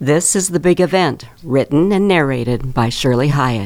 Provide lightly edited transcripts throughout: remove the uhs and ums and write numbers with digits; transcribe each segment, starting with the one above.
This is The Big Event, written and narrated by Shirley Hyatt.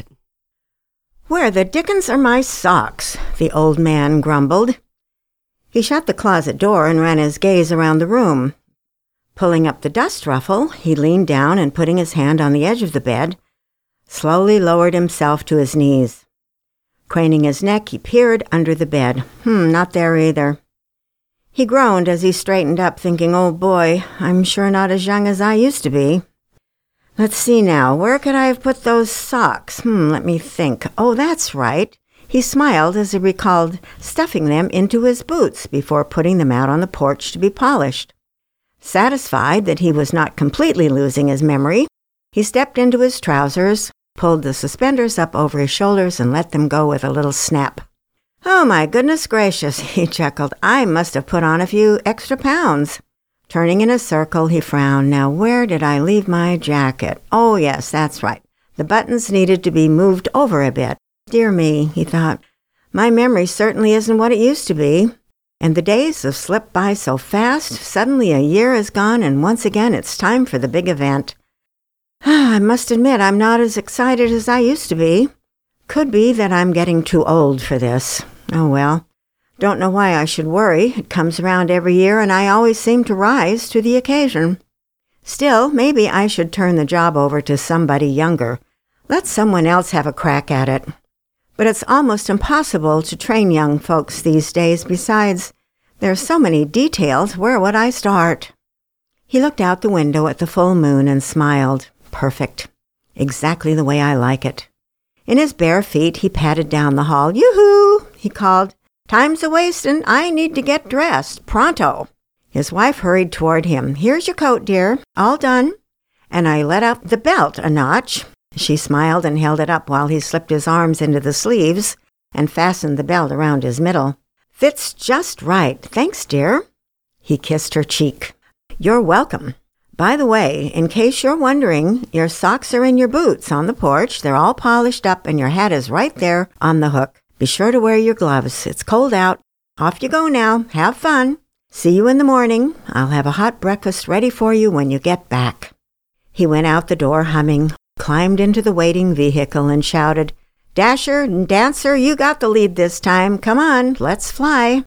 "Where the dickens are my socks?" the old man grumbled. He shut the closet door and ran his gaze around the room. Pulling up the dust ruffle, he leaned down and, putting his hand on the edge of the bed, slowly lowered himself to his knees. Craning his neck, he peered under the bed. Not there either. He groaned as he straightened up, thinking, "Oh boy, I'm sure not as young as I used to be. Let's see now, where could I have put those socks? Let me think. Oh, that's right." He smiled as he recalled stuffing them into his boots before putting them out on the porch to be polished. Satisfied that he was not completely losing his memory, he stepped into his trousers, pulled the suspenders up over his shoulders, and let them go with a little snap. "Oh, my goodness gracious," he chuckled. "I must have put on a few extra pounds." Turning in a circle, he frowned. "Now, where did I leave my jacket? Oh, yes, that's right. The buttons needed to be moved over a bit. Dear me," he thought, "my memory certainly isn't what it used to be. And the days have slipped by so fast. Suddenly a year is gone, and once again it's time for the big event. I must admit I'm not as excited as I used to be. Could be that I'm getting too old for this. Oh well, don't know why I should worry. It comes around every year, and I always seem to rise to the occasion. Still, maybe I should turn the job over to somebody younger. Let someone else have a crack at it. But it's almost impossible to train young folks these days. Besides, there's so many details. Where would I start?" He looked out the window at the full moon and smiled. Perfect. Exactly the way I like it. In his bare feet, he padded down the hall. "Yoo-hoo!" he called. "Time's a-wastin'. I need to get dressed. Pronto." His wife hurried toward him. "Here's your coat, dear. All done." And I let up the belt a notch. She smiled and held it up while he slipped his arms into the sleeves and fastened the belt around his middle. "Fits just right. Thanks, dear." He kissed her cheek. "You're welcome. By the way, in case you're wondering, your socks are in your boots on the porch. They're all polished up, and your hat is right there on the hook. Be sure to wear your gloves. It's cold out. Off you go now. Have fun. See you in the morning. I'll have a hot breakfast ready for you when you get back." He went out the door humming, climbed into the waiting vehicle, and shouted, "Dasher and Dancer, you got the lead this time. Come on, let's fly."